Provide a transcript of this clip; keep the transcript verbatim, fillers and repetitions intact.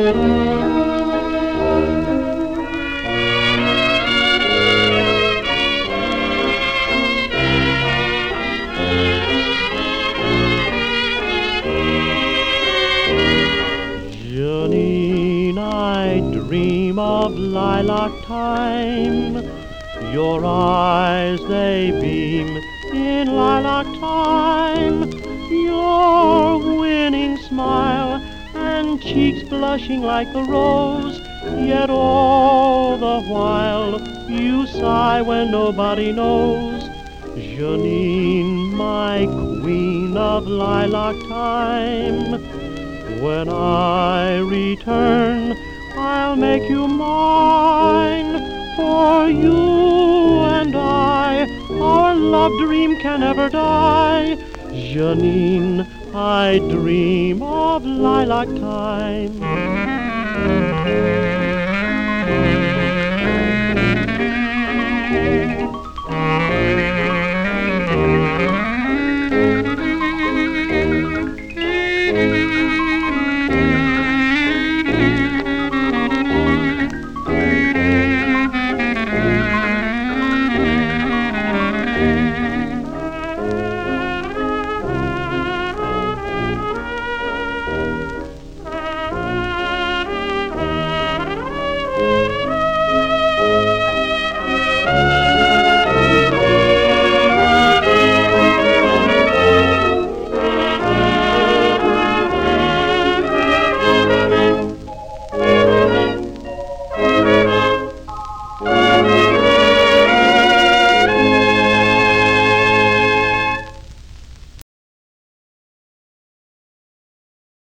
Janine, I dream of lilac time. Your eyes, they beam in lilac time. Your winning smile and cheeks blushing like the rose. Yet all the while you sigh when nobody knows. Janine, my queen of lilac time. When I return, I'll make you mine. For you and I, our love dream can never die. Janine, I dream of lilac time.